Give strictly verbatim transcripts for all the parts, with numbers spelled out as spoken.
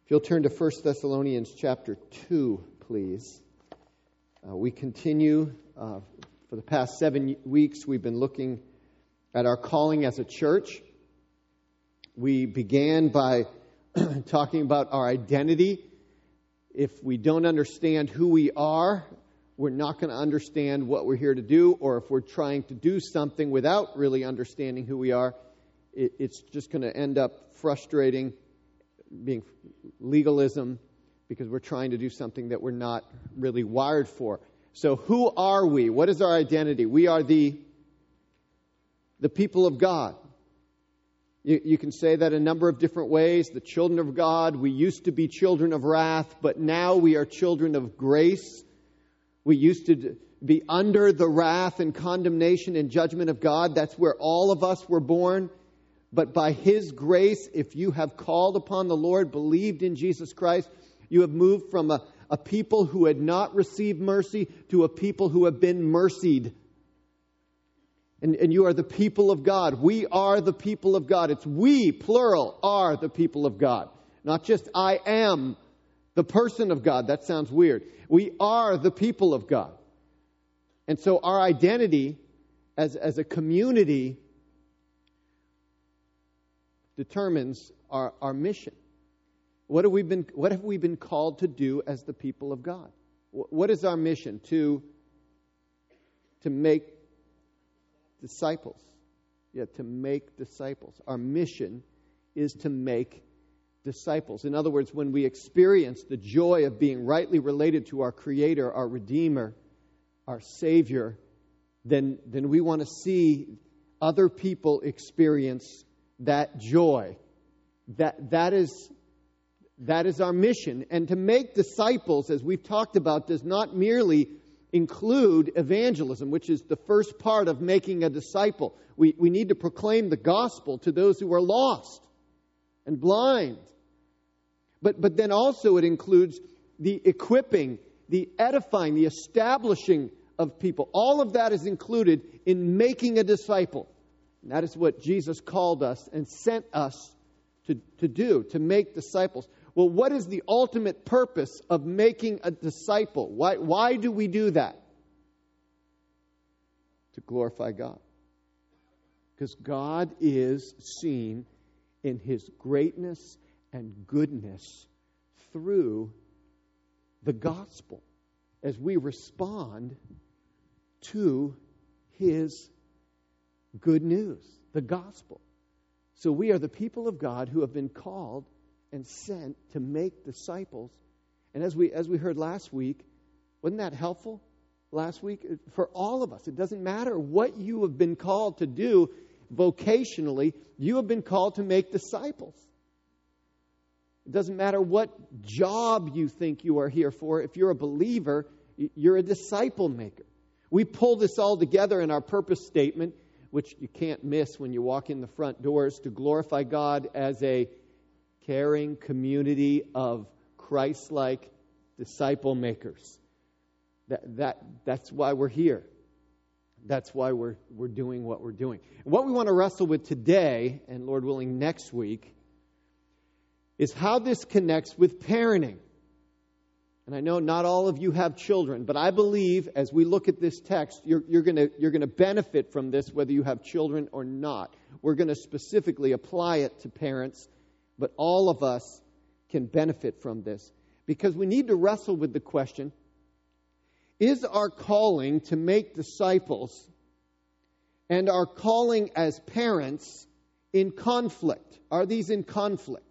If you'll turn to First Thessalonians chapter two, please. Uh, we continue, uh, for the past seven weeks, we've been looking at our calling as a church. We began by talking about our identity. If we don't understand who we are, we're not going to understand what we're here to do, or if we're trying to do something without really understanding who we are, it, it's just going to end up frustrating, being legalism, because we're trying to do something that we're not really wired for. So who are we? What is our identity? We are the, the people of God. You, you can say that a number of different ways. The children of God. We used to be children of wrath, but now we are children of grace. We used to be under the wrath and condemnation and judgment of God. That's where all of us were born. But by His grace, if you have called upon the Lord, believed in Jesus Christ, you have moved from a, a people who had not received mercy to a people who have been mercied. And, and you are the people of God. We are the people of God. It's we, plural, are the people of God. Not just I am the person of God. That sounds weird. We are the people of God. And so our identity as, as a community determines our, our mission. What have we been what have we been called to do as the people of God? What is our mission? To, to make disciples. Yeah, to make disciples. Our mission is to make disciples. In other words, when we experience the joy of being rightly related to our Creator, our Redeemer, our Savior, then, then we want to see other people experience that joy. That that is that is our mission. And to make disciples, as we've talked about, does not merely include evangelism, which is the first part of making a disciple. We we need to proclaim the gospel to those who are lost and blind. But but then also it includes the equipping, the edifying, the establishing of people. All of that is included in making a disciple. And that is what Jesus called us and sent us to, to do, to make disciples. Well, what is the ultimate purpose of making a disciple? Why, why do we do that? To glorify God. Because God is seen in His greatness and goodness through the gospel as we respond to His good news, the gospel. So we are the people of God who have been called and sent to make disciples. And as we as we heard last week, wasn't that helpful last week? For all of us, it doesn't matter what you have been called to do vocationally, you have been called to make disciples. It doesn't matter what job you think you are here for. If you're a believer, you're a disciple maker. We pull this all together in our purpose statement, which you can't miss when you walk in the front doors, to glorify God as a caring community of Christ-like disciple makers. That, that, that's why we're here. That's why we're, we're doing what we're doing. And what we want to wrestle with today, and Lord willing next week, is how this connects with parenting. And I know not all of you have children, but I believe as we look at this text, you're, you're going to you're going to benefit from this whether you have children or not. We're going to specifically apply it to parents, but all of us can benefit from this because we need to wrestle with the question, is our calling to make disciples and our calling as parents in conflict? Are these in conflict?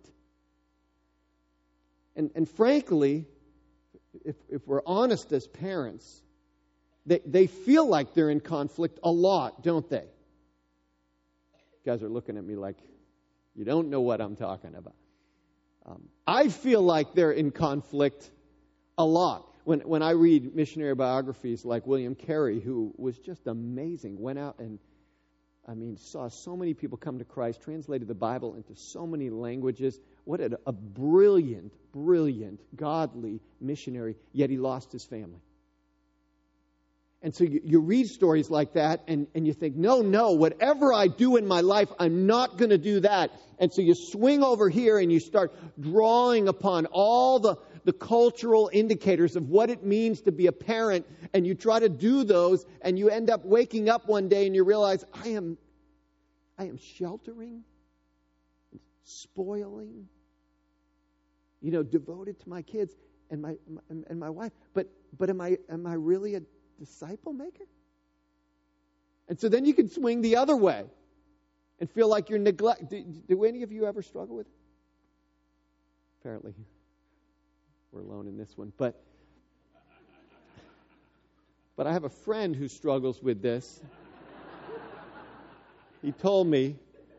And, and frankly, If, if we're honest as parents, they, they feel like they're in conflict a lot, don't they? You guys are looking at me like you don't know what I'm talking about. Um, I feel like they're in conflict a lot. When, when I read missionary biographies like William Carey, who was just amazing, went out and, I mean, saw so many people come to Christ, translated the Bible into so many languages. What a, a brilliant, brilliant, godly missionary, yet he lost his family. And so you, you read stories like that, and, and you think, no, no, whatever I do in my life, I'm not going to do that. And so you swing over here and you start drawing upon all the, the cultural indicators of what it means to be a parent, and you try to do those, and you end up waking up one day and you realize, I am, I am sheltering, spoiling, you know, devoted to my kids and my, my and my wife. But but am I am I really a disciple maker? And so then you can swing the other way and feel like you're neglect. Do, do any of you ever struggle with it? Apparently, we're alone in this one. But but I have a friend who struggles with this. He told me.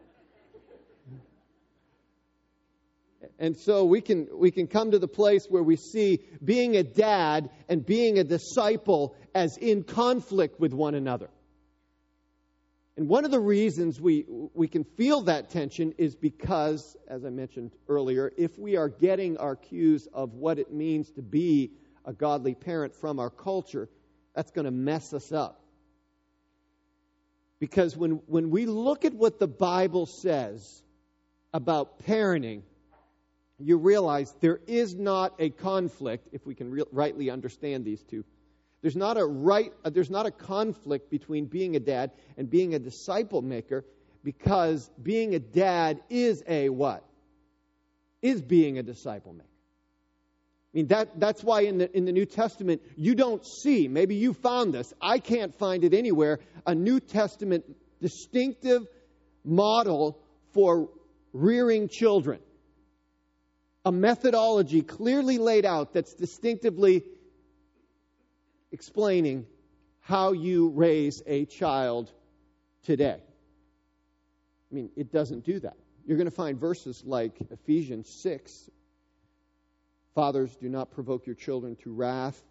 And so we can we can come to the place where we see being a dad and being a disciple as in conflict with one another. And one of the reasons we we can feel that tension is because, as I mentioned earlier, if we are getting our cues of what it means to be a godly parent from our culture, that's going to mess us up. Because when, when we look at what the Bible says about parenting, you realize there is not a conflict, if we can re- rightly understand these two. There's not a right. Uh, there's not a conflict between being a dad and being a disciple maker, because being a dad is a what? Is being a disciple maker. I mean, that that's why in the in the New Testament you don't see, maybe you found this, I can't find it anywhere, a New Testament distinctive model for rearing children. A methodology clearly laid out that's distinctively explaining how you raise a child today. I mean, it doesn't do that. You're going to find verses like Ephesians six. Fathers, do not provoke your children to wrath,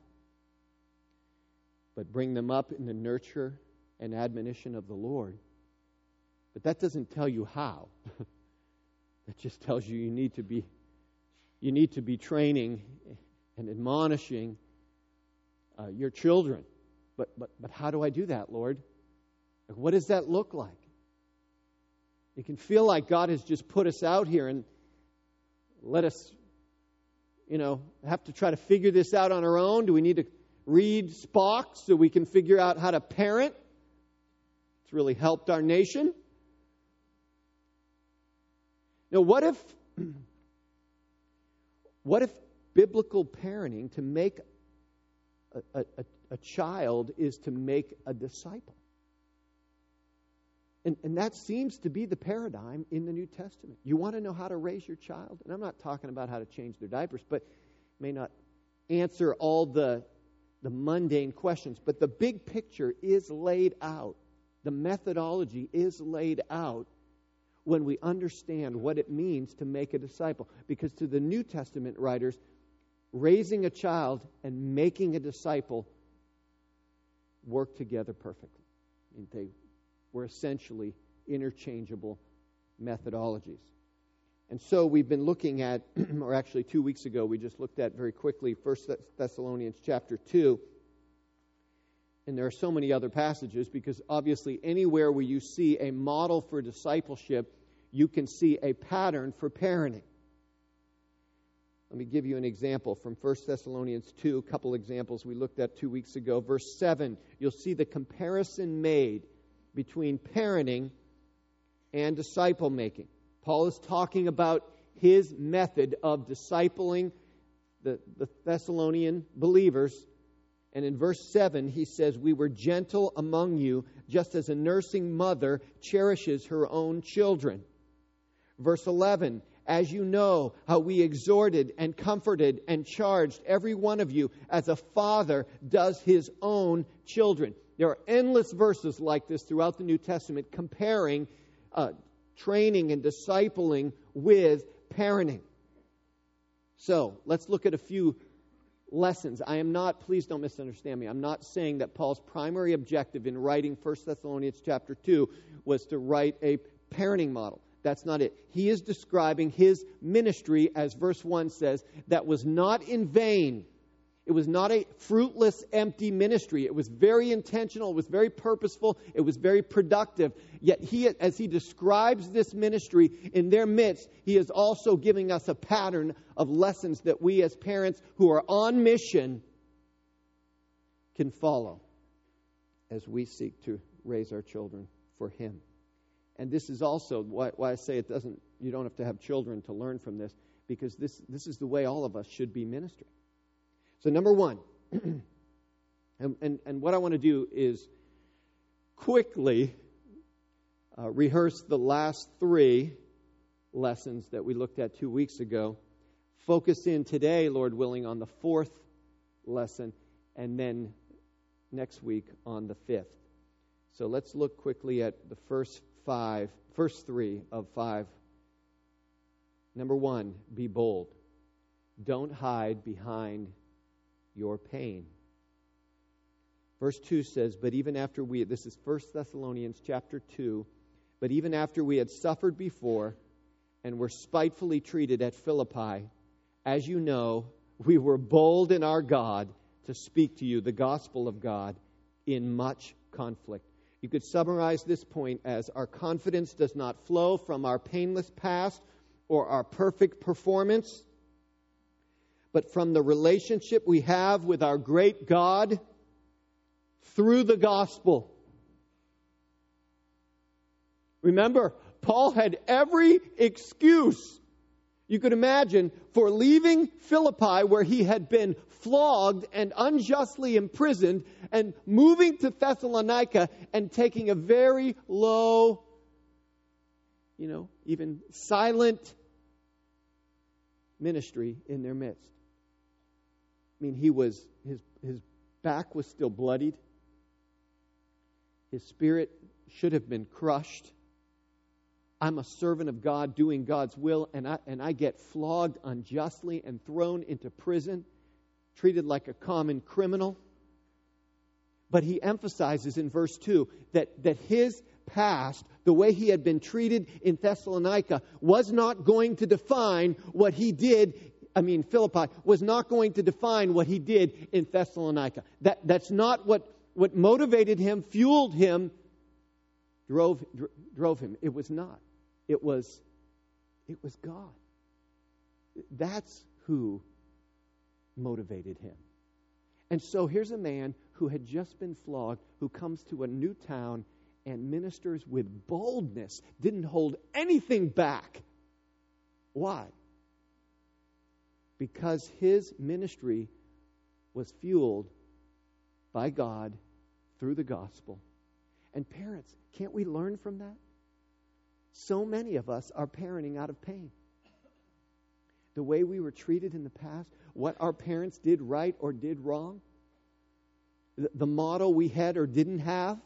but bring them up in the nurture and admonition of the Lord. But that doesn't tell you how. That just tells you you need to be you need to be training and admonishing uh, your children. But but but how do I do that, Lord? Like, what does that look like? It can feel like God has just put us out here and let us, you know, have to try to figure this out on our own. Do we need to read Spock so we can figure out how to parent? It's really helped our nation. Now, what if, what if biblical parenting to make a, a, a child is to make a disciple? And, and that seems to be the paradigm in the New Testament. You want to know how to raise your child? And I'm not talking about how to change their diapers, but may not answer all the, the mundane questions. But the big picture is laid out. The methodology is laid out when we understand what it means to make a disciple. Because to the New Testament writers, raising a child and making a disciple work together perfectly. I mean, they were essentially interchangeable methodologies. And so we've been looking at, or actually two weeks ago, we just looked at very quickly First Thessalonians chapter two. And there are so many other passages, because obviously anywhere where you see a model for discipleship, you can see a pattern for parenting. Let me give you an example from First Thessalonians two, a couple examples we looked at two weeks ago. Verse seven, you'll see the comparison made between parenting and disciple making. Paul is talking about his method of discipling the, the Thessalonian believers. And in verse seven, he says, we were gentle among you, just as a nursing mother cherishes her own children. Verse eleven, as you know how we exhorted and comforted and charged every one of you as a father does his own children. There are endless verses like this throughout the New Testament comparing uh, training and discipling with parenting. So, let's look at a few lessons. I am not, please don't misunderstand me, I'm not saying that Paul's primary objective in writing First Thessalonians chapter two was to write a parenting model. That's not it. He is describing his ministry, as verse one says, that was not in vain. It was not a fruitless, empty ministry. It was very intentional. It was very purposeful. It was very productive. Yet he, as he describes this ministry in their midst, he is also giving us a pattern of lessons that we as parents who are on mission can follow as we seek to raise our children for him. And this is also why, why I say it doesn't. You don't have to have children to learn from this, because this this is the way all of us should be ministering. So number one, and, and, and what I want to do is quickly uh, rehearse the last three lessons that we looked at two weeks ago. Focus in today, Lord willing, on the fourth lesson, and then next week on the fifth. So let's look quickly at the first five, first three of five. Number one, be bold. Don't hide behind your pain. Verse two says, but even after we, this is First Thessalonians chapter two, but even after we had suffered before and were spitefully treated at Philippi, as you know, we were bold in our God to speak to you the gospel of God in much conflict. You could summarize this point as our confidence does not flow from our painless past or our perfect performance, but from the relationship we have with our great God through the gospel. Remember, Paul had every excuse you could imagine for leaving Philippi, where he had been flogged and unjustly imprisoned, and moving to Thessalonica and taking a very low, you know, even silent ministry in their midst. I mean, he was, his, his back was still bloodied. His spirit should have been crushed. I'm a servant of God doing God's will, and I, and I get flogged unjustly and thrown into prison, treated like a common criminal. But he emphasizes in verse two that, that his past, the way he had been treated in Thessalonica, was not going to define what he did. I mean, Philippi was not going to define what he did in Thessalonica. That, that's not what, what motivated him, fueled him, drove, dr- drove him. It was not. It was, it was God. That's who motivated him. And so here's a man who had just been flogged, who comes to a new town and ministers with boldness, didn't hold anything back. Why? Because his ministry was fueled by God through the gospel. And parents, can't we learn from that? So many of us are parenting out of pain. The way we were treated in the past, what our parents did right or did wrong, the, the model we had or didn't have.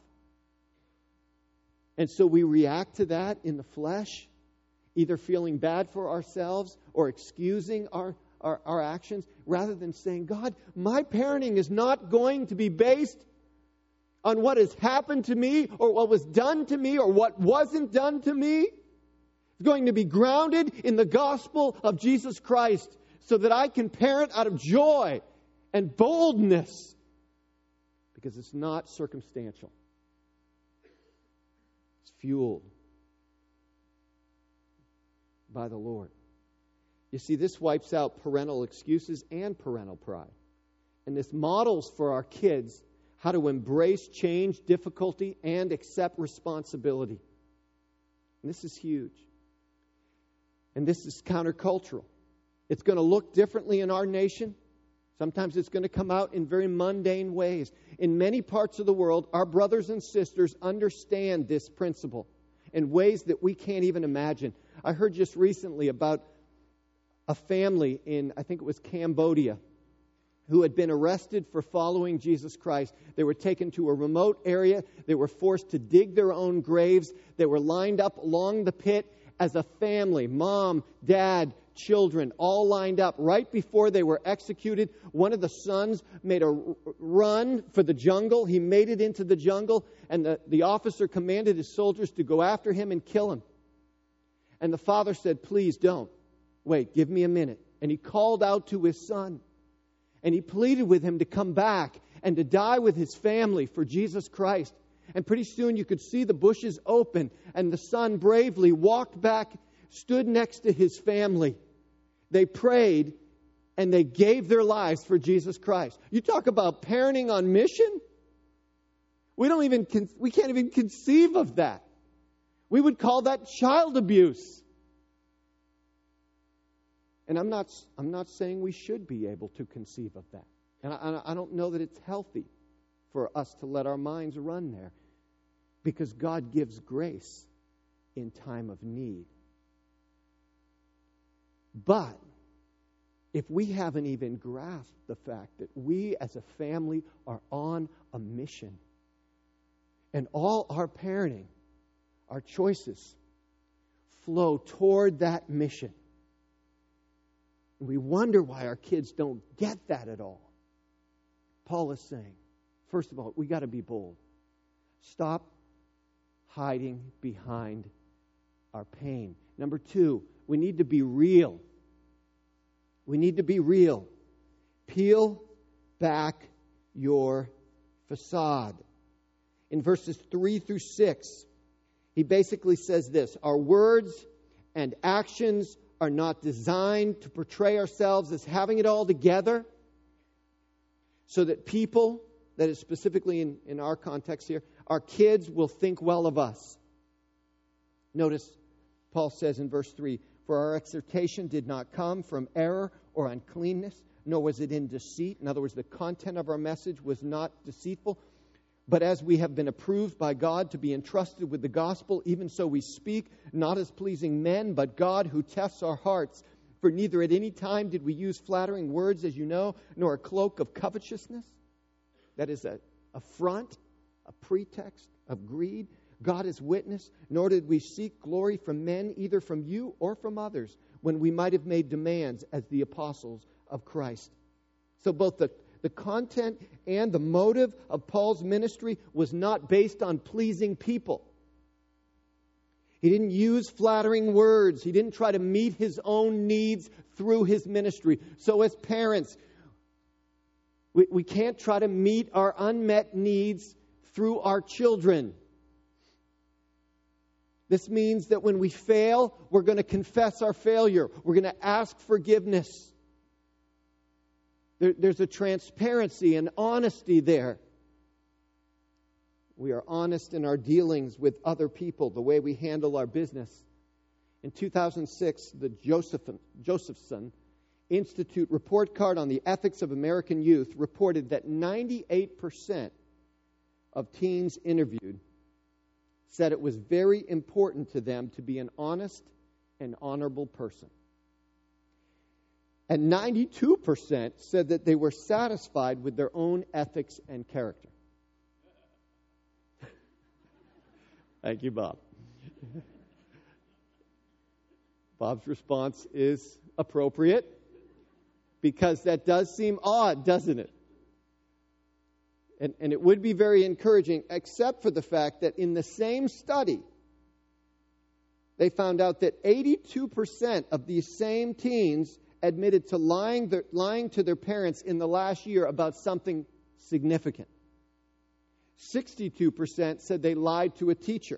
And so we react to that in the flesh, either feeling bad for ourselves or excusing our, our, our actions, rather than saying, God, my parenting is not going to be based on what has happened to me or what was done to me or what wasn't done to me. It's going to be grounded in the gospel of Jesus Christ so that I can parent out of joy and boldness, because it's not circumstantial. It's fueled by the Lord. You see, this wipes out parental excuses and parental pride. And this models for our kids how to embrace change, difficulty, and accept responsibility. And this is huge. And this is countercultural. It's going to look differently in our nation. Sometimes it's going to come out in very mundane ways. In many parts of the world, our brothers and sisters understand this principle in ways that we can't even imagine. I heard just recently about a family in, I think it was Cambodia, who had been arrested for following Jesus Christ. They were taken to a remote area. They were forced to dig their own graves. They were lined up along the pit as a family, mom, dad, children, all lined up. Right before they were executed, one of the sons made a run for the jungle. He made it into the jungle, and the, the officer commanded his soldiers to go after him and kill him. And the father said, please don't. Wait, give me a minute. And he called out to his son. And he pleaded with him to come back and to die with his family for Jesus Christ. And pretty soon you could see the bushes open, and the son bravely walked back, stood next to his family. They prayed, and they gave their lives for Jesus Christ. You talk about parenting on mission? We don't even we can't even conceive of that. We would call that child abuse. And I'm not I'm not saying we should be able to conceive of that. And I, I don't know that it's healthy for us to let our minds run there, because God gives grace in time of need. But if we haven't even grasped the fact that we as a family are on a mission, and all our parenting, our choices, flow toward that mission, and we wonder why our kids don't get that at all, Paul is saying, first of all, we got to be bold. Stop hiding behind our pain. Number two, we need to be real. We need to be real. Peel back your facade. In verses three through six, he basically says this: our words and actions are not designed to portray ourselves as having it all together, so that people, that is specifically in, in our context here, our kids will think well of us. Notice Paul says in verse three, for our exhortation did not come from error or uncleanness, nor was it in deceit. In other words, the content of our message was not deceitful. But as we have been approved by God to be entrusted with the gospel, even so we speak, not as pleasing men, but God who tests our hearts. For neither at any time did we use flattering words, as you know, nor a cloak of covetousness. That is a, a front, a pretext of greed. God is witness, nor did we seek glory from men, either from you or from others, when we might have made demands as the apostles of Christ. So both the, the content and the motive of Paul's ministry was not based on pleasing people. He didn't use flattering words. He didn't try to meet his own needs through his ministry. So as parents, we, we can't try to meet our unmet needs through our children. This means that when we fail, we're going to confess our failure. We're going to ask forgiveness. There, there's a transparency and honesty there. We are honest in our dealings with other people, the way we handle our business. In two thousand six, the Josephson, Josephson Institute report card on the ethics of American youth reported that ninety-eight percent of teens interviewed said it was very important to them to be an honest and honorable person. And ninety-two percent said that they were satisfied with their own ethics and character. Thank you, Bob. Bob's response is appropriate, because that does seem odd, doesn't it? And, and it would be very encouraging, except for the fact that in the same study, they found out that eighty-two percent of these same teens admitted to lying, their, lying to their parents in the last year about something significant. sixty-two percent said they lied to a teacher.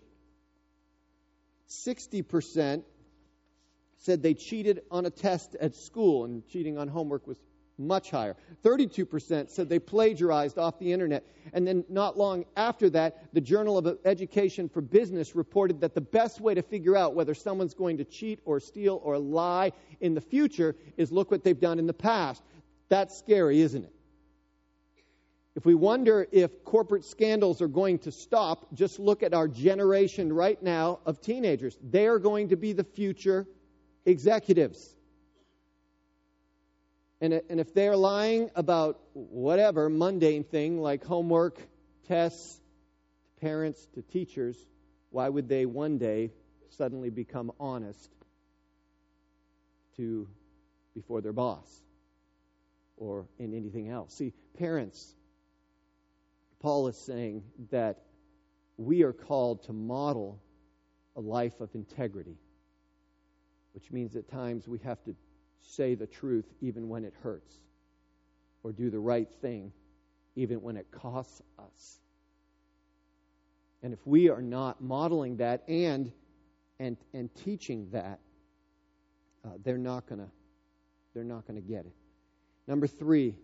sixty percent said they cheated on a test at school, and cheating on homework was much higher. thirty-two percent said they plagiarized off the internet. And then not long after that, the Journal of Education for Business reported that the best way to figure out whether someone's going to cheat or steal or lie in the future is look what they've done in the past. That's scary, isn't it? If we wonder if corporate scandals are going to stop, just look at our generation right now of teenagers. They are going to be the future executives. And, and if they're lying about whatever mundane thing like homework, tests, to parents, to teachers, why would they one day suddenly become honest to before their boss or in anything else? See, parents, Paul is saying that we are called to model a life of integrity, which means at times we have to say the truth even when it hurts. or do the right thing, even when it costs us. And if we are not modeling that and and and teaching that, uh, they're not gonna they're not gonna get it. Number three,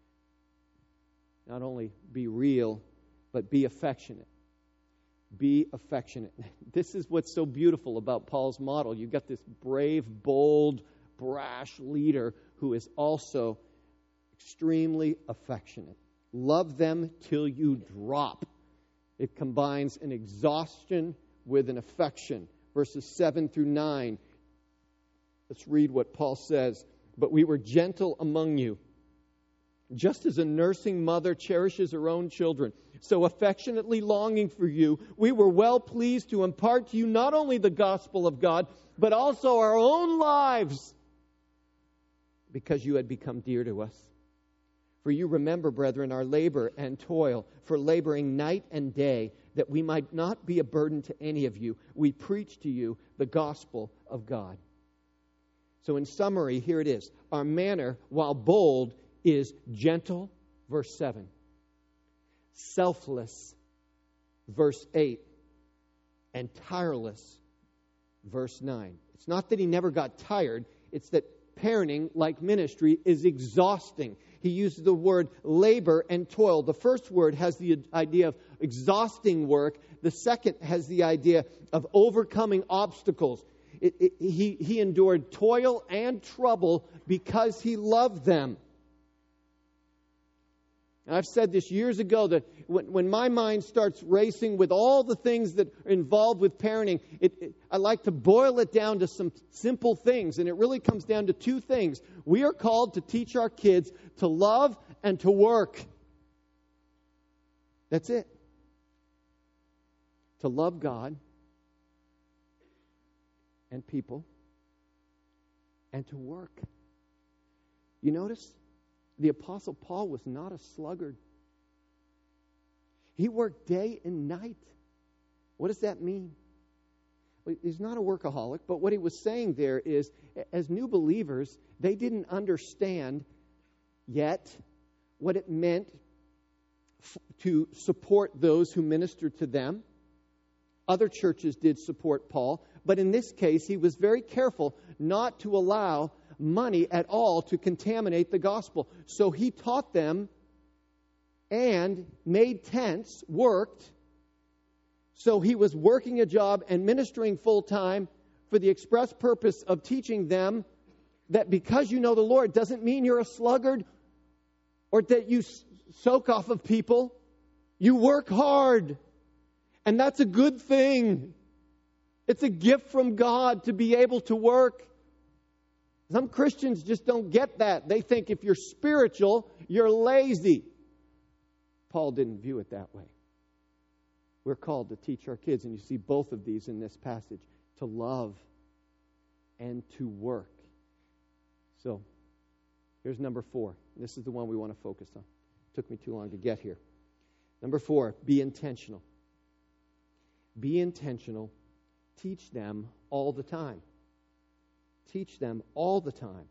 not only be real, but be affectionate. Be affectionate. This is what's so beautiful about Paul's model. You've got this brave, bold, brash leader who is also extremely affectionate. Love them till you drop. It combines an exhaustion with an affection. Verses seven through nine. Let's read what Paul says. But we were gentle among you, just as a nursing mother cherishes her own children, so affectionately longing for you, we were well pleased to impart to you not only the gospel of God, but also our own lives, because you had become dear to us. For you remember, brethren, our labor and toil, for laboring night and day, that we might not be a burden to any of you. We preach to you the gospel of God. So in summary, here it is. Our manner, while bold, is gentle, verse seven. Selfless, verse eight. And tireless, verse nine. It's not that he never got tired. It's that parenting, like ministry, is exhausting. He uses the word labor and toil. The first word has the idea of exhausting work. The second has the idea of overcoming obstacles. It, it, he, he endured toil and trouble because he loved them. And I've said this years ago that when, when my mind starts racing with all the things that are involved with parenting, it, it, I like to boil it down to some simple things. And it really comes down to two things. We are called to teach our kids to love and to work. That's it. To love God and people, and to work. You notice? The Apostle Paul was not a sluggard. He worked day and night. What does that mean? Well, he's not a workaholic, but what he was saying there is, as new believers, they didn't understand yet what it meant f- to support those who ministered to them. Other churches did support Paul, but in this case, he was very careful not to allow money at all to contaminate the gospel. So he taught them and made tents, worked. So he was working a job and ministering full time for the express purpose of teaching them that because you know the Lord doesn't mean you're a sluggard or that you soak off of people. You work hard. And that's a good thing. It's a gift from God to be able to work. Some Christians just don't get that. They think if you're spiritual, you're lazy. Paul didn't view it that way. We're called to teach our kids, and you see both of these in this passage, to love and to work. So, here's number four. This is the one we want to focus on. It took me too long to get here. Number four, be intentional. Be intentional. Teach them all the time. Teach them all the time.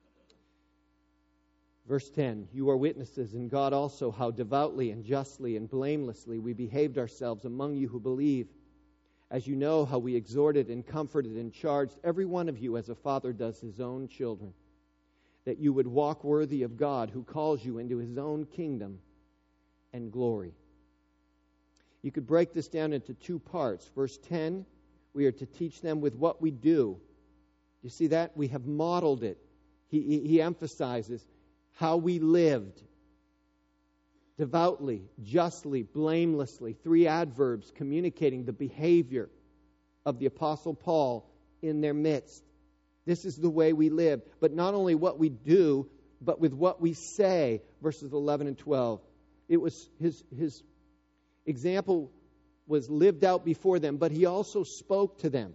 Verse ten, you are witnesses, and God also, how devoutly and justly and blamelessly we behaved ourselves among you who believe. As you know how we exhorted and comforted and charged every one of you as a father does his own children, that you would walk worthy of God who calls you into his own kingdom and glory. You could break this down into two parts. Verse ten, we are to teach them with what we do. You see that? We have modeled it. He, he, he emphasizes how we lived. Devoutly, justly, blamelessly. Three adverbs communicating the behavior of the Apostle Paul in their midst. This is the way we live. But not only what we do, but with what we say. Verses eleven and twelve. It was his, his example was lived out before them, but he also spoke to them.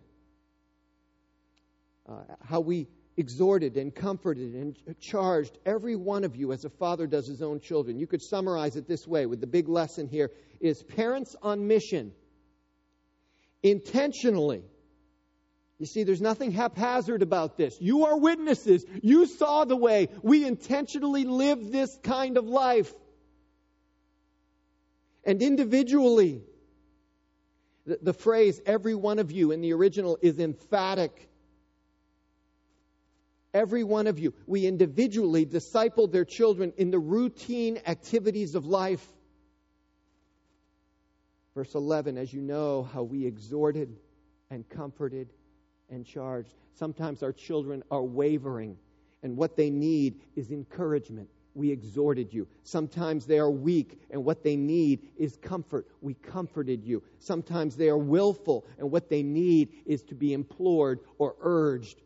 Uh, how we exhorted and comforted and charged every one of you as a father does his own children. You could summarize it this way with the big lesson here is parents on mission intentionally You see, there's nothing haphazard about this. You are witnesses. You saw the way. We intentionally live this kind of life. And individually, the, the phrase, every one of you, in the original is emphatic. Every one of you. We individually disciple their children in the routine activities of life. Verse eleven, as you know how we exhorted and comforted and charged. Sometimes our children are wavering, and what they need is encouragement. We exhorted you. Sometimes they are weak, and what they need is comfort. We comforted you. Sometimes they are willful, and what they need is to be implored or urged.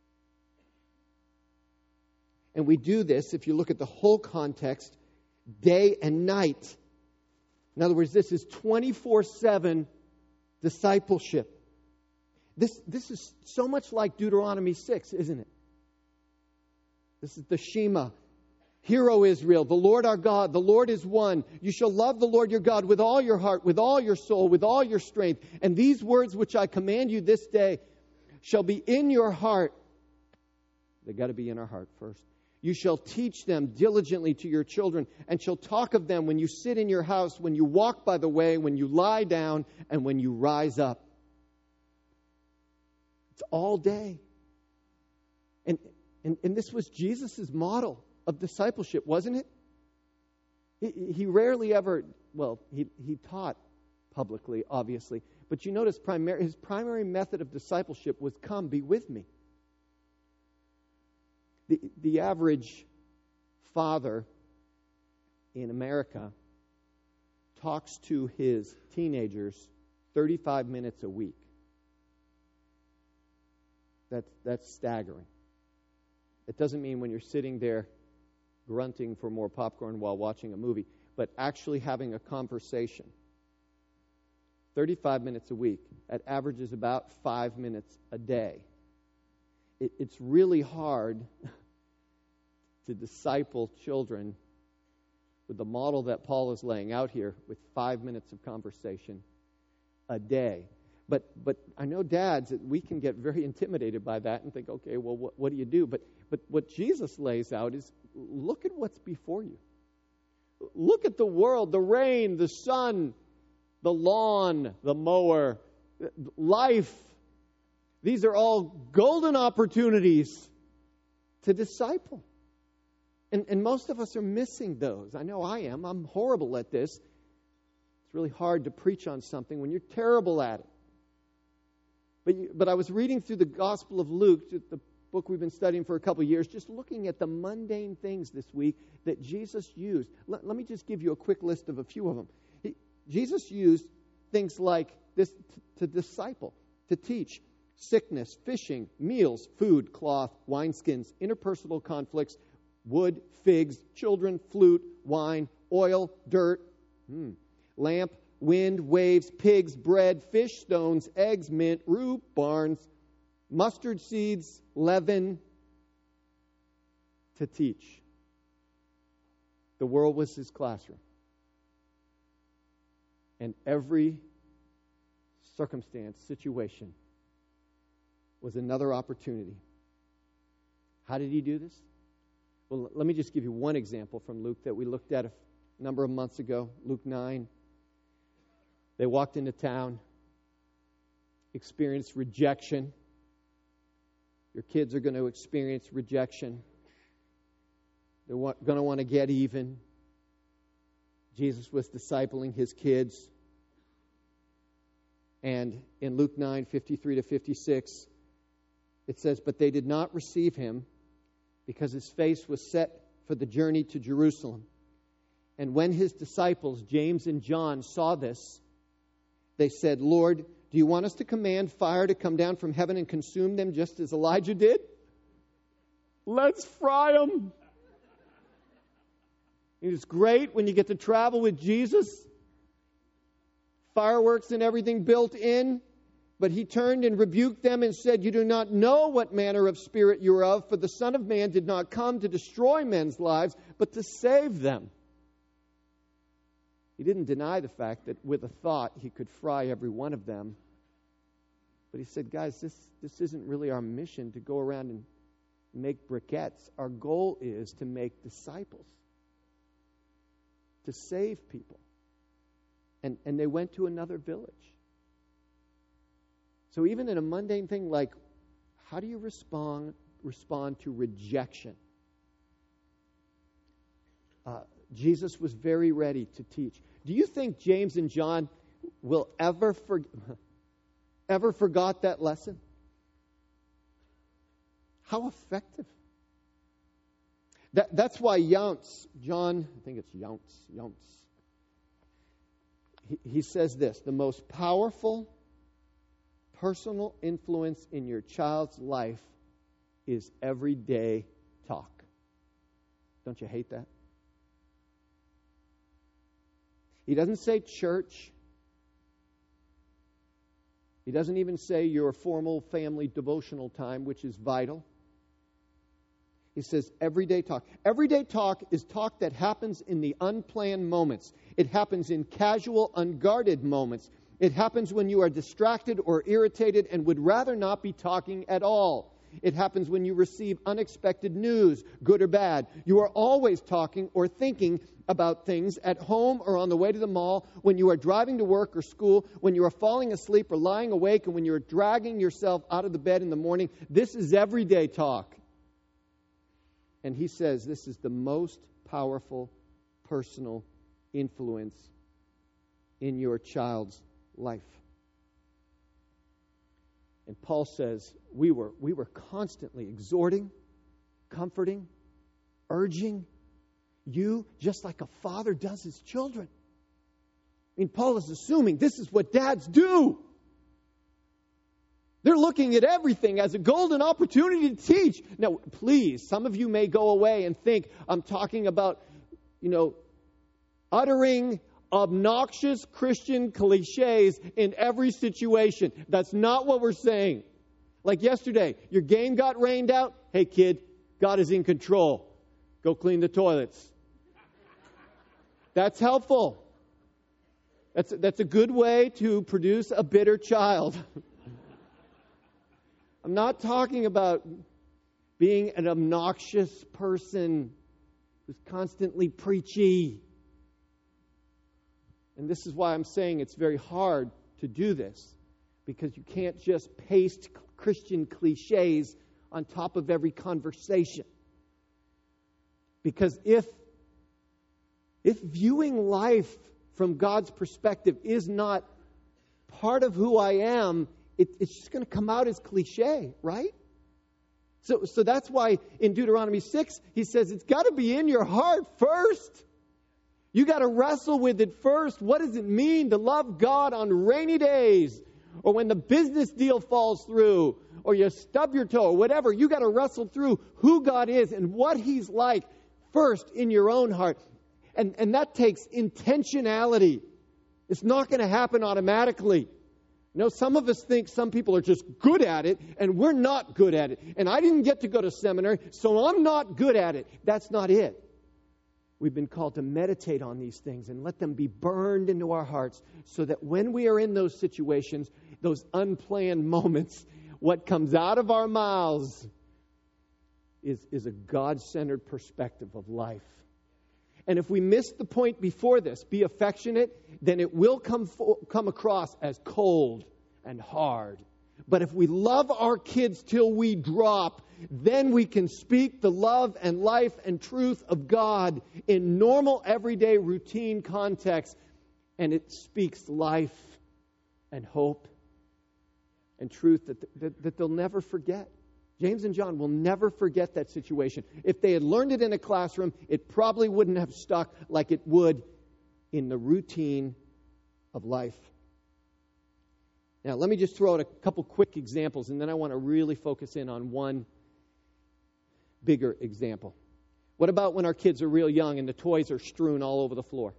And we do this, if you look at the whole context, day and night. In other words, this is twenty-four seven discipleship. This, this is so much like Deuteronomy six, isn't it? This is the Shema. Hear, O Israel, the Lord our God, the Lord is one. You shall love the Lord your God with all your heart, with all your soul, with all your strength. And these words which I command you this day shall be in your heart. They've got to be in our heart first. You shall teach them diligently to your children, and shall talk of them when you sit in your house, when you walk by the way, when you lie down, and when you rise up. It's all day. And, and, and this was Jesus' model of discipleship, wasn't it? He, he rarely ever, well, he, he taught publicly, obviously. But you notice primary, his primary method of discipleship was, come, be with me. The, the average father in America talks to his teenagers thirty-five minutes a week. That's, that's staggering. It doesn't mean when you're sitting there grunting for more popcorn while watching a movie, but actually having a conversation. thirty-five minutes a week. That averages about five minutes a day. It, it's really hard to disciple children with the model that Paul is laying out here with five minutes of conversation a day. But but I know dads, that we can get very intimidated by that and think, okay, well, what, what do you do? But but what Jesus lays out is, look at what's before you. Look at the world, the rain, the sun, the lawn, the mower, life. These are all golden opportunities to disciple. And, and most of us are missing those. I know I am. I'm horrible at this. It's really hard to preach on something when you're terrible at it. But, you, but I was reading through the Gospel of Luke, the book we've been studying for a couple of years, just looking at the mundane things this week that Jesus used. Let, let me just give you a quick list of a few of them. He, Jesus used things like this t- to disciple, to teach, sickness, fishing, meals, food, cloth, wineskins, interpersonal conflicts, wood, figs, children, flute, wine, oil, dirt, hmm, lamp, wind, waves, pigs, bread, fish, stones, eggs, mint, rue, barns, mustard seeds, leaven, to teach. The world was his classroom. And every circumstance, situation, was another opportunity. How did he do this? Well, let me just give you one example from Luke that we looked at a number of months ago, Luke nine. They walked into town, experienced rejection. Your kids are going to experience rejection. They're wa- going to want to get even. Jesus was discipling his kids. And in Luke nine, fifty-three to fifty-six, it says, "But they did not receive him, because his face was set for the journey to Jerusalem. And when his disciples, James and John, saw this, they said, 'Lord, do you want us to command fire to come down from heaven and consume them just as Elijah did?' Let's fry them." It's great when you get to travel with Jesus. Fireworks and everything built in. But he turned and rebuked them and said, "You do not know what manner of spirit you are of, for the Son of Man did not come to destroy men's lives, but to save them." He didn't deny the fact that with a thought he could fry every one of them. But he said, guys, this, this isn't really our mission to go around and make briquettes. Our goal is to make disciples, to save people. And, and they went to another village. So even in a mundane thing like, how do you respond, respond to rejection? Uh, Jesus was very ready to teach. Do you think James and John will ever forget? Ever forgot that lesson? How effective. That, that's why Younce, John, I think it's Younce, Younce, he, he says this, the most powerful personal influence in your child's life is everyday talk. Don't you hate that? He doesn't say church. He doesn't even say your formal family devotional time, which is vital. He says everyday talk. Everyday talk is talk that happens in the unplanned moments. It happens in casual, unguarded moments. It happens when you are distracted or irritated and would rather not be talking at all. It happens when you receive unexpected news, good or bad. You are always talking or thinking about things at home or on the way to the mall, when you are driving to work or school, when you are falling asleep or lying awake, and when you are dragging yourself out of the bed in the morning. This is everyday talk. And he says this is the most powerful personal influence in your child's life. And Paul says we were we were constantly exhorting, comforting, urging you, just like a father does his children. I mean, Paul is assuming this is what dads do. They're looking at everything as a golden opportunity to teach. Now, please, some of you may go away and think I'm talking about, you know, uttering obnoxious Christian cliches in every situation. That's not what we're saying. Like yesterday, your game got rained out. Hey, kid, God is in control. Go clean the toilets. That's helpful. That's, that's a good way to produce a bitter child. I'm not talking about being an obnoxious person who's constantly preachy. And this is why I'm saying it's very hard to do this, because you can't just paste Christian cliches on top of every conversation. Because if, if viewing life from God's perspective is not part of who I am, it, it's just going to come out as cliche, right? So, so that's why in Deuteronomy six, he says it's got to be in your heart first. You got to wrestle with it first. What does it mean to love God on rainy days, or when the business deal falls through, or you stub your toe, or whatever? You got to wrestle through who God is and what He's like first in your own heart. And, and that takes intentionality. It's not going to happen automatically. You know, some of us think some people are just good at it, and we're not good at it. And I didn't get to go to seminary, so I'm not good at it. That's not it. We've been called to meditate on these things and let them be burned into our hearts, so that when we are in those situations, those unplanned moments, what comes out of our mouths is, is a God-centered perspective of life. And if we miss the point before this, be affectionate, then it will come fo- come across as cold and hard. But if we love our kids till we drop, then we can speak the love and life and truth of God in normal, everyday, routine context. And it speaks life and hope and truth that, that, that they'll never forget. James and John will never forget that situation. If they had learned it in a classroom, it probably wouldn't have stuck like it would in the routine of life. Now, let me just throw out a couple quick examples, and then I want to really focus in on one bigger example. What about when our kids are real young and the toys are strewn all over the floor?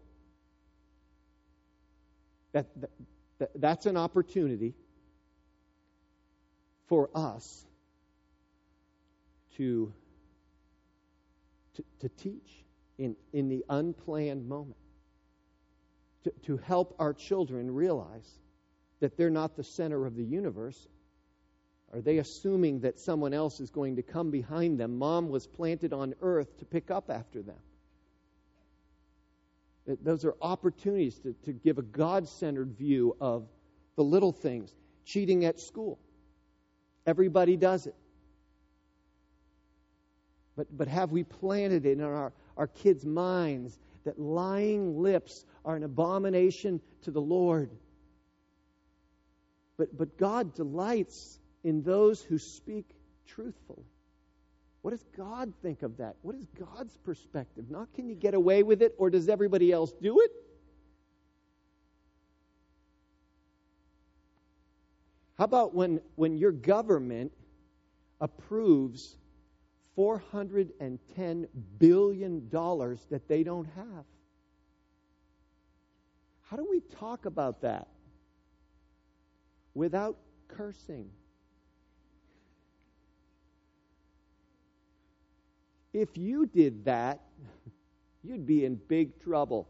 That, that that's an opportunity for us to, to, to teach in, in the unplanned moment. To, to help our children realize that they're not the center of the universe Are they assuming that someone else is going to come behind them? Mom was planted on earth to pick up after them. Those are opportunities to, to give a God-centered view of the little things. Cheating at school. Everybody does it. But, but have we planted it in our, our kids' minds that lying lips are an abomination to the Lord? But, but God delights in those who speak truthfully. What does God think of that? What is God's perspective? Not can you get away with it, or does everybody else do it? How about when, when your government approves four hundred ten billion dollars that they don't have? How do we talk about that without cursing? If you did that, you'd be in big trouble.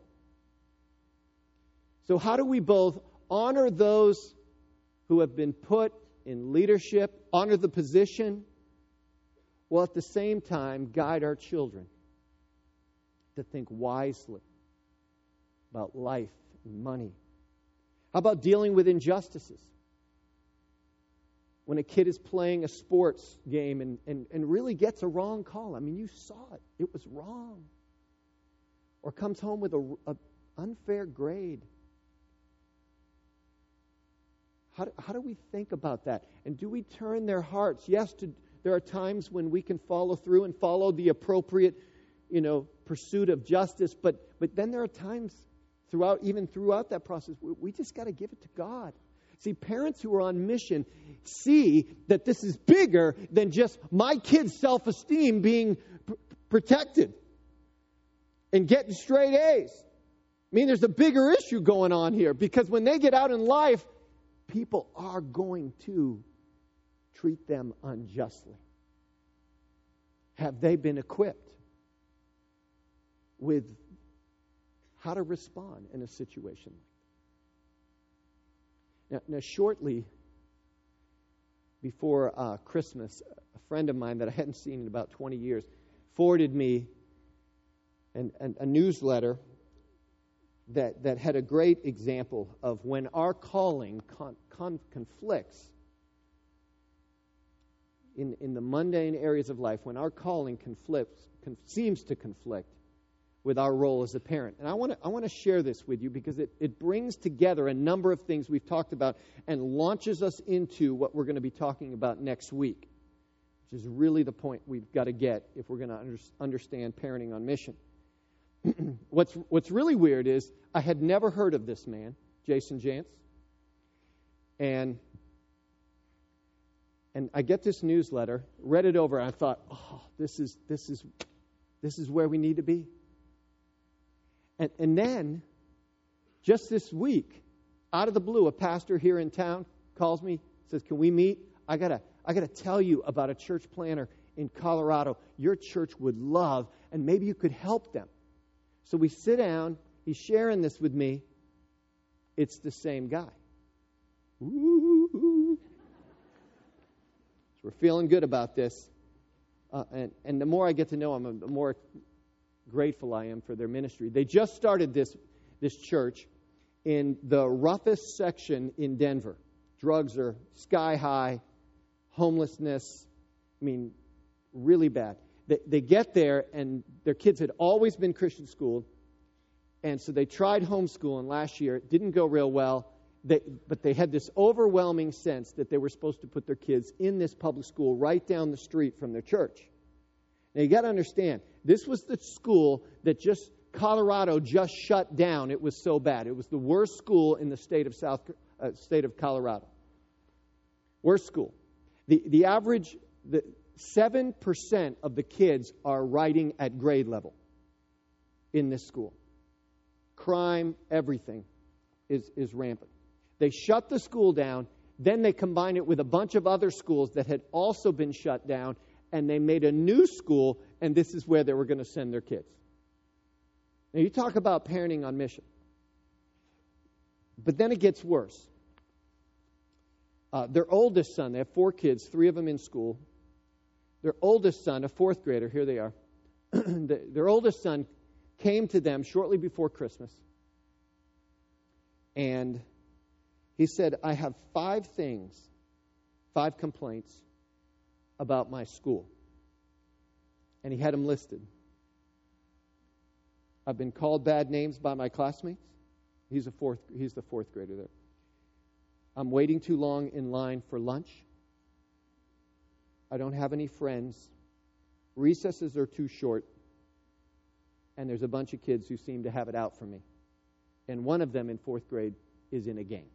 So how do we both honor those who have been put in leadership, honor the position, while at the same time guide our children to think wisely about life and money? How about dealing with injustices? When a kid is playing a sports game and, and, and really gets a wrong call. I mean, you saw it. It was wrong. Or comes home with a, a unfair grade. How do, how do we think about that? And do we turn their hearts? Yes, to, there are times when we can follow through and follow the appropriate, you know, pursuit of justice. But but then there are times throughout, even throughout that process, we, we just got to give it to God. See, parents who are on mission see that this is bigger than just my kid's self-esteem being pr- protected and getting straight A's. I mean, there's a bigger issue going on here, because when they get out in life, people are going to treat them unjustly. Have they been equipped with how to respond in a situation like that? Now, now, shortly before uh, Christmas, a friend of mine that I hadn't seen in about twenty years forwarded me an, an, a newsletter that, that had a great example of when our calling con, con, conflicts in, in the mundane areas of life, when our calling conflicts, con, seems to conflict with our role as a parent. And I want to I want to share this with you because it, it brings together a number of things we've talked about and launches us into what we're going to be talking about next week, which is really the point we've got to get if we're going to under, understand parenting on mission. what's what's really weird is I had never heard of this man, Jason Jantz, and and I get this newsletter, read it over, and I thought, oh, this is this is this is where we need to be. And, and then, just this week, out of the blue, a pastor here in town calls me, says, "Can we meet? I gotta, I gotta tell you about a church planner in Colorado your church would love, and maybe you could help them." So we sit down. He's sharing this with me. It's the same guy. Ooh. So we're feeling good about this, uh, and and the more I get to know him, the more grateful I am for their ministry. They just started this this church in the roughest section in Denver. Drugs are sky high, homelessness, I mean, really bad. They, they get there, and their kids had always been Christian schooled, and so they tried homeschooling last year. It didn't go real well, they, but they had this overwhelming sense that they were supposed to put their kids in this public school right down the street from their church. Now, you got to understand, this was the school that just Colorado just shut down. It was so bad. It was the worst school in the state of South uh, state of Colorado. Worst school. The the average, the seven percent of the kids are writing at grade level in this school. Crime, everything is is rampant. They shut the school down. Then they combined it with a bunch of other schools that had also been shut down. And they made a new school, and this is where they were going to send their kids. Now, you talk about parenting on mission. But then it gets worse. Uh, their oldest son, they have four kids, three of them in school. Their oldest son, a fourth grader, here they are. the, their oldest son came to them shortly before Christmas. And he said, I have five things, five complaints about my school. And he had them listed. I've been called bad names by my classmates. He's a fourth, he's the fourth grader there. I'm waiting too long in line for lunch. I don't have any friends. Recesses are too short. And there's a bunch of kids who seem to have it out for me. And one of them in fourth grade is in a gang.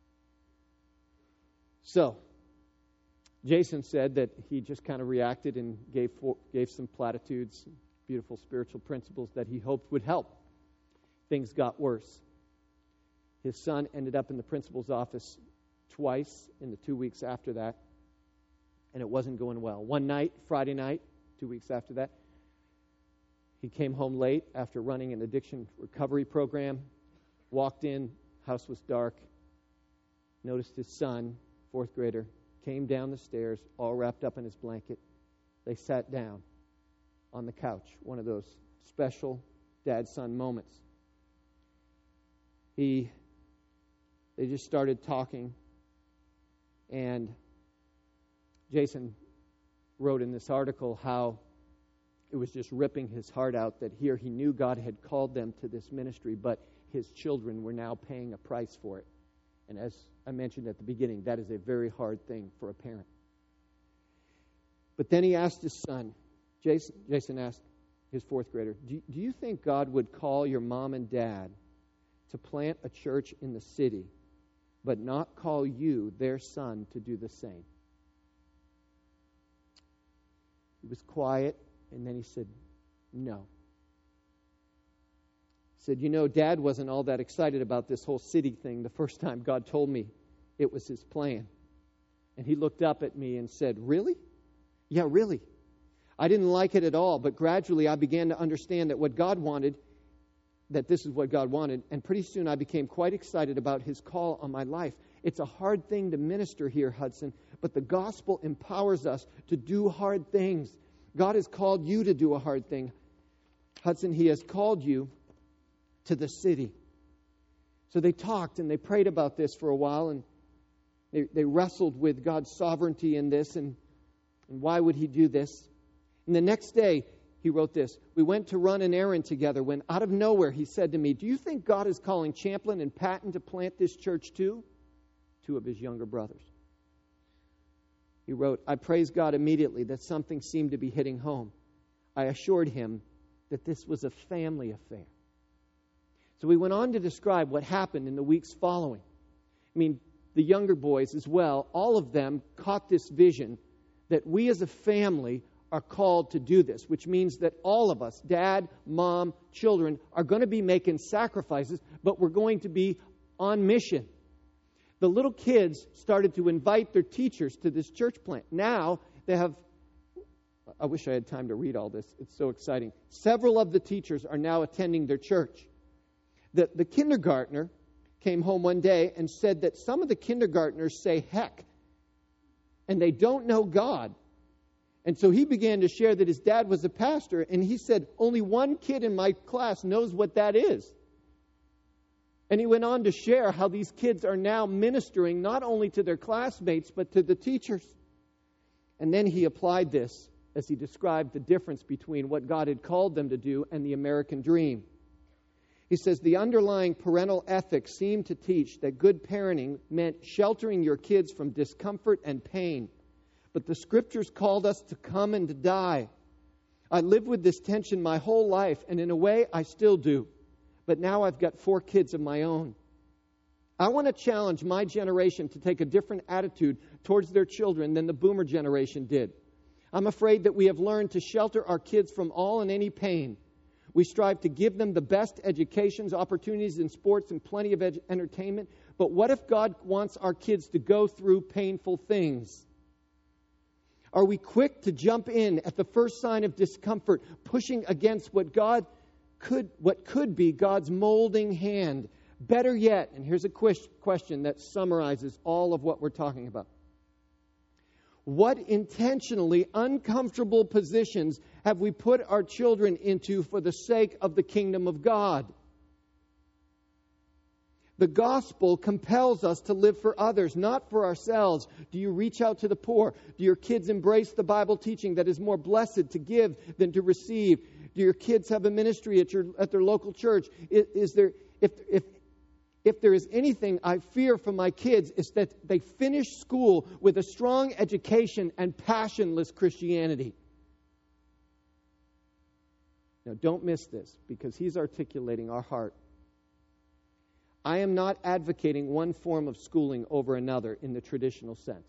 So, Jason said that he just kind of reacted and gave gave some platitudes, beautiful spiritual principles that he hoped would help. Things got worse. His son ended up in the principal's office twice in the two weeks after that, and it wasn't going well. One night, Friday night, two weeks after that, he came home late after running an addiction recovery program, walked in, house was dark, noticed his son, fourth grader, came down the stairs, all wrapped up in his blanket. They sat down on the couch, one of those special dad-son moments. He, they just started talking, and Jason wrote in this article how it was just ripping his heart out that here he knew God had called them to this ministry, but his children were now paying a price for it. And as I mentioned at the beginning, that is a very hard thing for a parent. But then he asked his son, Jason, Jason asked his fourth grader, do, do you think God would call your mom and dad to plant a church in the city, but not call you, their son, to do the same? He was quiet, and then he said, no. He said, you know, Dad wasn't all that excited about this whole city thing the first time God told me it was his plan. And he looked up at me and said, really? Yeah, really. I didn't like it at all, but gradually I began to understand that what God wanted, that this is what God wanted, and pretty soon I became quite excited about his call on my life. It's a hard thing to minister here, Hudson, but the gospel empowers us to do hard things. God has called you to do a hard thing. Hudson, he has called you to the city. So they talked and they prayed about this for a while, and they, they wrestled with God's sovereignty in this, and, and why would he do this? And the next day, he wrote this, we went to run an errand together when out of nowhere he said to me, do you think God is calling Champlin and Patton to plant this church too? Two of his younger brothers. He wrote, I praised God immediately that something seemed to be hitting home. I assured him that this was a family affair. So we went on to describe what happened in the weeks following. I mean, the younger boys as well, all of them caught this vision that we as a family are called to do this, which means that all of us, dad, mom, children, are going to be making sacrifices, but we're going to be on mission. The little kids started to invite their teachers to this church plant. Now they have, I wish I had time to read all this. It's so exciting. Several of the teachers are now attending their church. The, the kindergartner came home one day and said that some of the kindergartners say heck, and they don't know God. And so he began to share that his dad was a pastor, and he said, only one kid in my class knows what that is. And he went on to share how these kids are now ministering not only to their classmates, but to the teachers. And then he applied this as he described the difference between what God had called them to do and the American dream. He says, the underlying parental ethics seemed to teach that good parenting meant sheltering your kids from discomfort and pain. But the Scriptures called us to come and to die. I lived with this tension my whole life, and in a way, I still do. But now I've got four kids of my own. I want to challenge my generation to take a different attitude towards their children than the boomer generation did. I'm afraid that we have learned to shelter our kids from all and any pain. We strive to give them the best educations, opportunities in sports, and plenty of edu- entertainment. But what if God wants our kids to go through painful things? Are we quick to jump in at the first sign of discomfort, pushing against what God could, what could be God's molding hand? Better yet, and here's a question that summarizes all of what we're talking about. What intentionally uncomfortable positions have we put our children into for the sake of the kingdom of God? The gospel compels us to live for others, not for ourselves. Do you reach out to the poor? Do your kids embrace the Bible teaching that is more blessed to give than to receive? Do your kids have a ministry at your at their local church? Is, is there if if if there is anything I fear for my kids, it's that they finish school with a strong education and passionless Christianity. Now, don't miss this, because he's articulating our heart. I am not advocating one form of schooling over another in the traditional sense.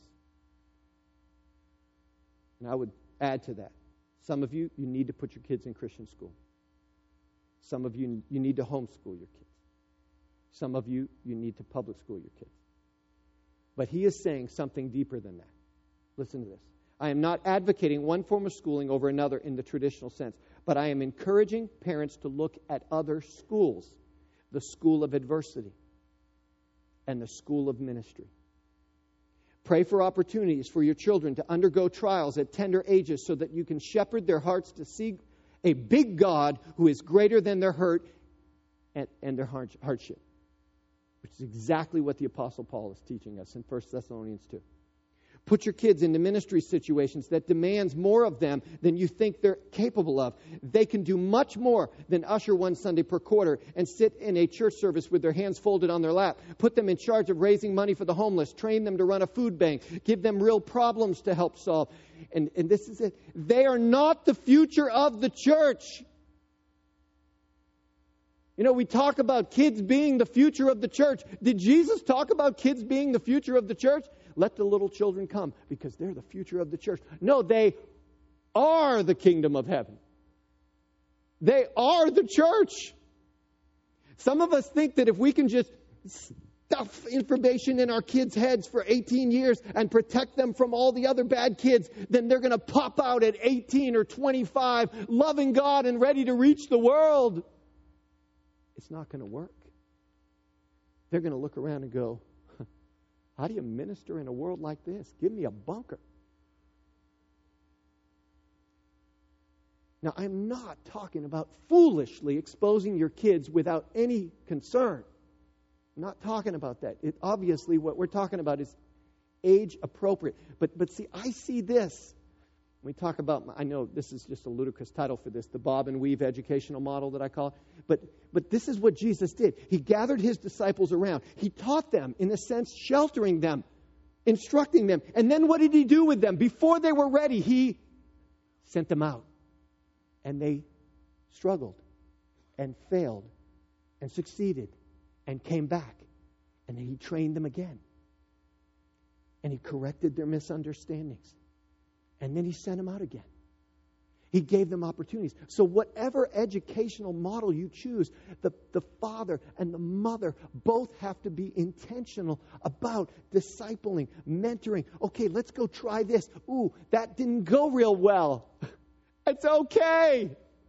And I would add to that. Some of you, you need to put your kids in Christian school. Some of you, you need to homeschool your kids. Some of you, you need to public school your kids. But he is saying something deeper than that. Listen to this. I am not advocating one form of schooling over another in the traditional sense, but I am encouraging parents to look at other schools. The school of adversity and the school of ministry. Pray for opportunities for your children to undergo trials at tender ages so that you can shepherd their hearts to see a big God who is greater than their hurt and, and their hardship. Which is exactly what the Apostle Paul is teaching us in First Thessalonians two. Put your kids into ministry situations that demands more of them than you think they're capable of. They can do much more than usher one Sunday per quarter and sit in a church service with their hands folded on their lap. Put them in charge of raising money for the homeless. Train them to run a food bank. Give them real problems to help solve. And, and this is it. They are not the future of the church. You know, we talk about kids being the future of the church. Did Jesus talk about kids being the future of the church? Let the little children come because they're the future of the church. No, they are the kingdom of heaven. They are the church. Some of us think that if we can just stuff information in our kids' heads for eighteen years and protect them from all the other bad kids, then they're going to pop out at eighteen or twenty-five, loving God and ready to reach the world. It's not going to work. They're going to look around and go, how do you minister in a world like this? Give me a bunker. Now, I'm not talking about foolishly exposing your kids without any concern. I'm not talking about that. It, obviously, what we're talking about is age appropriate. But, but see, I see this. We talk about, I know this is just a ludicrous title for this, the bob and weave educational model that I call it. But, but this is what Jesus did. He gathered his disciples around. He taught them, in a sense, sheltering them, instructing them. And then what did he do with them? Before they were ready, he sent them out. And they struggled and failed and succeeded and came back. And then he trained them again. And he corrected their misunderstandings. And then he sent them out again. He gave them opportunities. So whatever educational model you choose, the, the father and the mother both have to be intentional about discipling, mentoring. Okay, let's go try this. Ooh, that didn't go real well. It's okay.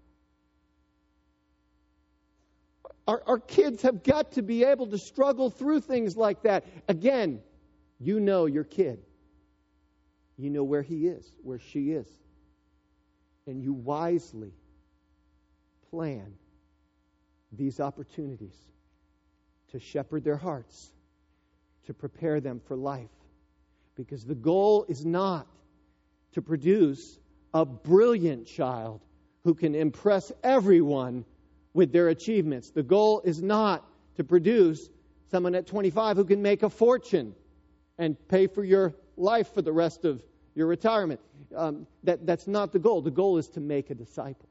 Our, our kids have got to be able to struggle through things like that. Again, you know your kid. You know where he is, where she is. And you wisely plan these opportunities to shepherd their hearts, to prepare them for life. Because the goal is not to produce a brilliant child who can impress everyone with their achievements. The goal is not to produce someone at twenty-five who can make a fortune and pay for your life for the rest of your retirement. Um, that, that's not the goal. The goal is to make a disciple.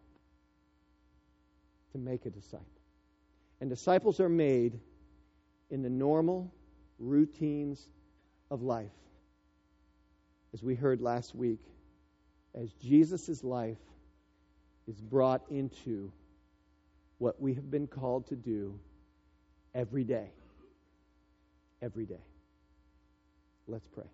To make a disciple. And disciples are made in the normal routines of life. As we heard last week, as Jesus' life is brought into what we have been called to do every day. Every day. Let's pray.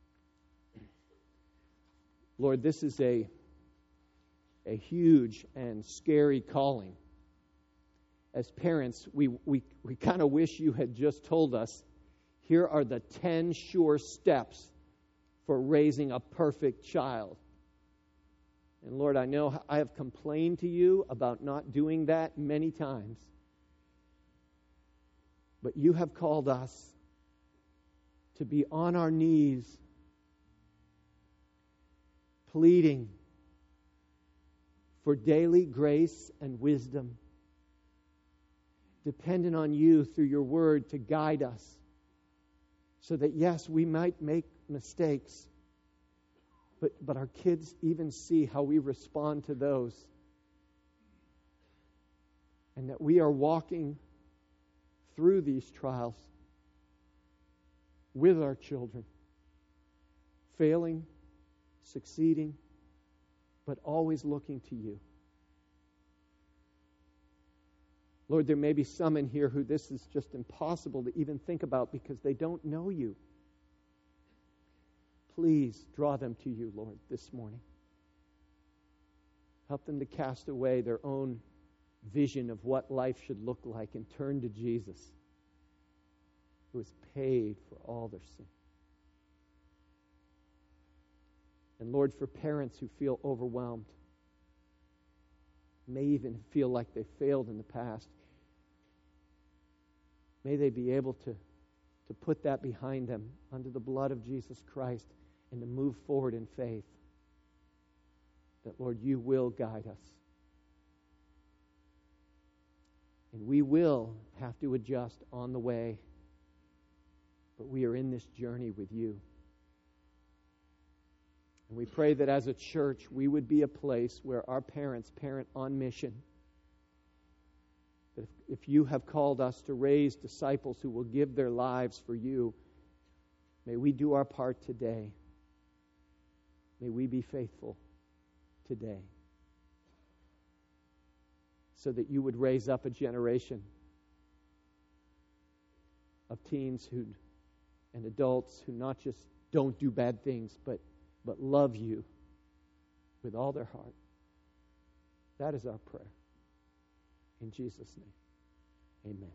Lord, this is a, a huge and scary calling. As parents, we, we, we kind of wish you had just told us, here are the ten sure steps for raising a perfect child. And Lord, I know I have complained to you about not doing that many times. But you have called us to be on our knees, pleading for daily grace and wisdom, dependent on you through your word to guide us, so that, yes, we might make mistakes, but, but our kids even see how we respond to those, and that we are walking through these trials with our children, failing, succeeding, but always looking to you. Lord, there may be some in here who this is just impossible to even think about because they don't know you. Please draw them to you, Lord, this morning. Help them to cast away their own vision of what life should look like and turn to Jesus, who has paid for all their sin. And Lord, for parents who feel overwhelmed, may even feel like they failed in the past, may they be able to, to put that behind them under the blood of Jesus Christ and to move forward in faith. That, Lord, you will guide us. And we will have to adjust on the way, but we are in this journey with you. And we pray that as a church, we would be a place where our parents parent on mission. That if, if you have called us to raise disciples who will give their lives for you, may we do our part today. May we be faithful today, so that you would raise up a generation of teens who and adults who not just don't do bad things, but but love you with all their heart. That is our prayer. In Jesus' name, amen.